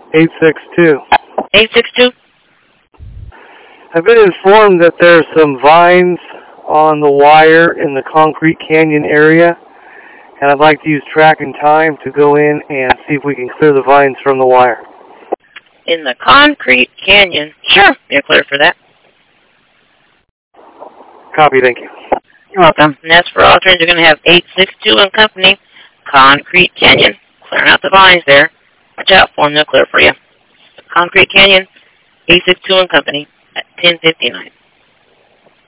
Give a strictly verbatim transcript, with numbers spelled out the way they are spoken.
eight six two. eight six two? I've been informed that there's some vines on the wire in the Concrete Canyon area, and I'd like to use track and time to go in and see if we can clear the vines from the wire. In the Concrete Canyon? Sure, you're clear for that. Copy, thank you. You're welcome. And that's for all trains. You're going to have eight six two and Company, Concrete Canyon. Clearing out the vines there. Watch out for them, they'll clear for you. Concrete Canyon, eight six two and Company at ten fifty-nine.